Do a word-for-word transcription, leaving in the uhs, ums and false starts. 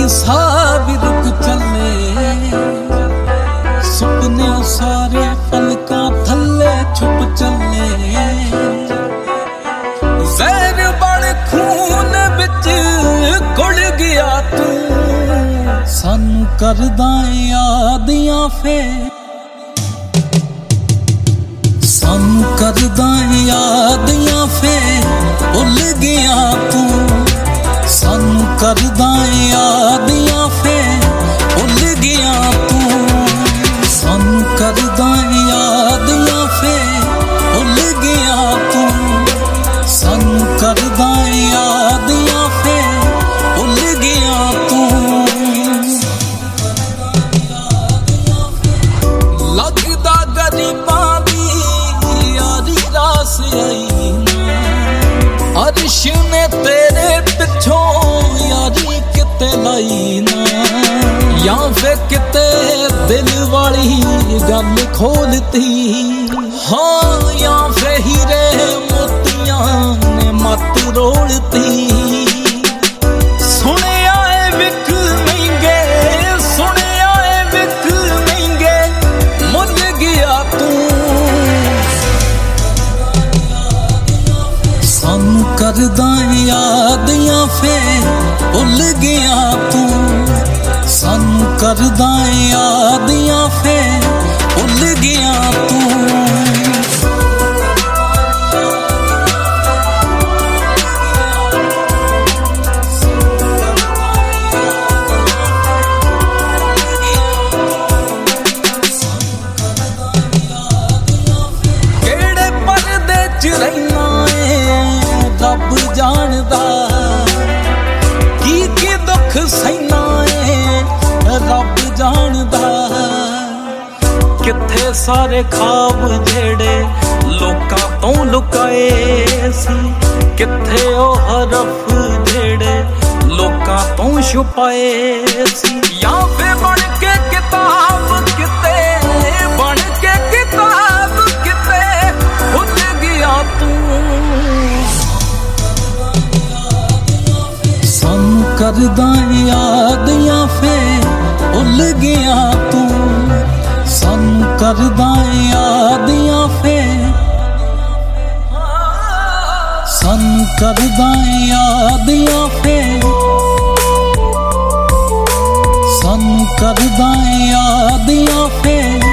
ਸਾਹ ਵੀ ਰੁਕ ਚੱਲੇ, ਸੁਪਨੇ ਸਾਰੇ ਪਲਕਾਂ ਥੱਲੇ ਛੁਪ ਚੱਲੇ। ਜ਼ਹਿਰ ਬਣ ਖੂਨ ਵਿੱਚ ਘੁਲ ਗਿਆ ਤੂੰ, ਸਾਨੂੰ ਕਰਦਾ ਯਾਦੀਆਂ ਫੇਰ, ਸਾਨੂੰ ਕਰਦਾ ਯਾਦੀਆਂ ਫੇਰ ਭੁੱਲ ਗਿਆ ਤੂੰ, ਸਾਨੂੰ ਕਰਦਾ ਯਾਦੀਆਂ ਫੇਰ ਭੁੱਲ ਗਿਆ ਤੂੰ, ਸਾਨੂੰ ਕਰਦਾ ਯਾਦੀਆਂ ਫੇਰ ਭੁੱਲ ਗਿਆ ਤੂੰ, ਸਾਨੂੰ ਕਰਦਾ ਯਾਦੀਆਂ ਫੇਰ ਭੁੱਲ ਗਿਆ ਤੂੰ। ਲੱਗਦਾ ਗਰੀਬਾਂ ਦੀ ਯਾਰੀ ਰਾਸ ਆਈ ਨਾ, ਅਰਸ਼ ਨੇ ਤੇਰੇ ਪਿੱਛੋਂ ਯਾਰੀ ਕਿਤੇ ਲਾਈ ਨਾ, ਜਾਂ ਫੇ ਕਿਤੇ ਦਿਲ ਵਾਲੀ ਗੱਲ ਖੋਲਤੀ, ਹਾਂ ਜਾਂ ਫੇ ਹੀਰੇ ਮੋਤੀਆਂ ਨੇ ਮੱਤ ਰੋਲਤੀ। ਸੁਣਿਆ ਏ ਵਿਕ ਮਹਿੰਗੇ, ਸੁਣਿਆ ਏ ਵਿਕ ਮਹਿੰਗੇ, ਮੁੱਲ ਗਿਆ ਤੂੰ, ਸਾਨੂੰ ਕਰਦਾ ਯਾਦੀਆਂ ਫੇਰ ਭੁੱਲ ਗਿਆ ਤੂੰ, ਸਾਨੂੰ ਕਰਦਾ ਯਾਦੀਆਂ ਫੇਰ ਭੁੱਲ ਗਿਆ ਤੂੰ। ਕਿਹੜੇ ਪਰਦੇ ਚ ਰਹਿਣਾ ਏ ਰੱਬ ਜਾਣਦਾ, ਕੀ ਕੀ ਦੁੱਖ ਸਹਿਣਾ ਏ ਰੱਬ ਜਾਣਦਾ। ਕਿੱਥੇ ਸਾਰੇ ਖਾਬ ਜਿਹੜੇ ਲੋਕਾਂ ਤੋਂ ਲੁਕਾਏ ਸੀ, ਕਿੱਥੇ ਉਹ ਹਰਫ ਜਿਹੜੇ ਲੋਕਾਂ ਤੋਂ ਛੁਪਾਏ ਸੀ। ਜਾਂ ਫੇ ਬਣ ਕੇ ਕਿਤਾਬ ਕਿਤੇ, ਬਣ ਕੇ ਕਿਤਾਬ ਕਿਤੇ ਭੁੱਲ ਗਿਆ ਤੂੰ, ਸਾਨੂੰ ਕਰਦਾ ਯਾਦੀਆਂ ਫੇਰ ਭੁੱਲ ਗਿਆ ਤੂੰ, ਸਾਨੂੰ ਕਰਦਾ ਯਾਦੀਆਂ ਫੇਰ, ਸਾਨੂੰ ਕਰਦਾ ਯਾਦੀਆਂ ਫੇਰ, ਸਾਨੂੰ ਕਰਦਾ ਯਾਦੀਆਂ ਫੇਰ।